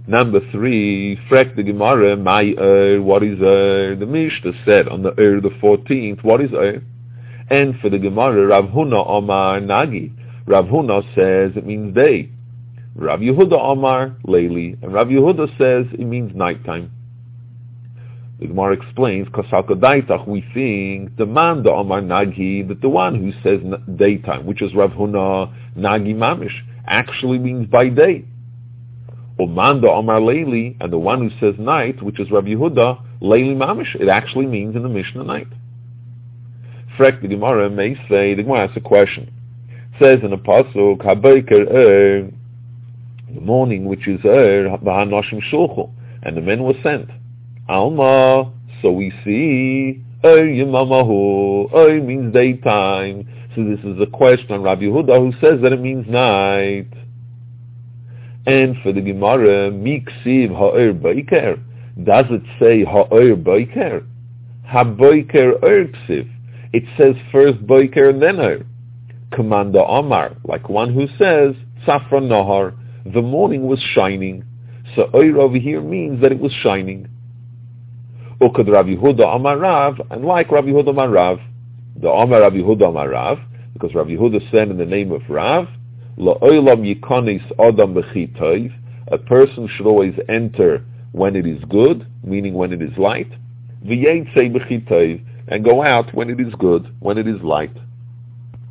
Number 3, frek the Gemara, my what is the Mishnah said on the the 14th, what is And for the Gemara, Rav Huna Omar Nagi. Rav Huna says it means day. Rav Yehuda Omar Leili. And Rav Yehuda says it means nighttime. The Gemara explains, Kosalkodaitach, we think the man the Omar Nagi, that the one who says daytime, which is Rav Huna Nagi Mamish, actually means by day. Or man the Omar Leili, and the one who says night, which is Rav Yehuda, Leili Mamish, it actually means in the Mishnah night. Frek the Gemara may say, the Gemara asks a question. It says in the Pasuk, Habayker the morning which is B'hanoshim Shulchu, and the men were sent. Alma, so we see, Yemamahu, means daytime. So this is a question on Rabbi Yehuda who says that it means night. And for the Gemara, Miksiv Ha'er Baiker, does it say Ha'er Baiker? Ha'Baiker Ksiv. It says first Baiker and then Er. Commander Omar, like one who says, Safra Nahar, the morning was shining. So Er over here means that it was shining. Ukad Rav Yehuda Amar Rav, and like Rav Yehuda Amar Rav, the Amar Rav Yehuda Amar Rav, because Rav Yehuda said in the name of Rav, La'olam yikonis adam b'chi toiv, a person should always enter when it is good, meaning when it is light, v'yetzei b'chi toiv, and go out when it is good, when it is light.